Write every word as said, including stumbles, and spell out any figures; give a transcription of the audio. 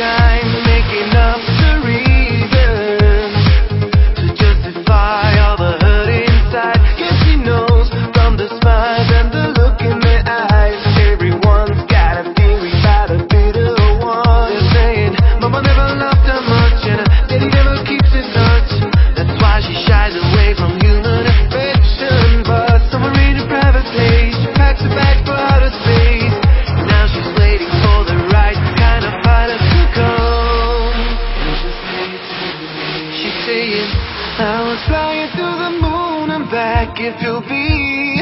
time, making up the reasons to justify all the hurt inside. Guess she knows from the smiles and the look in their eyes. Everyone's got a theory about a bitter one. They're saying mama never loved her much and her daddy never keeps in touch. That's why she shies away from human affection. But somewhere in a private place, she packs a bag for outer space. Now she's waiting for the right kind of pilot to come. And she'll say to me, she's saying, I was flying to the moon and back if you'll be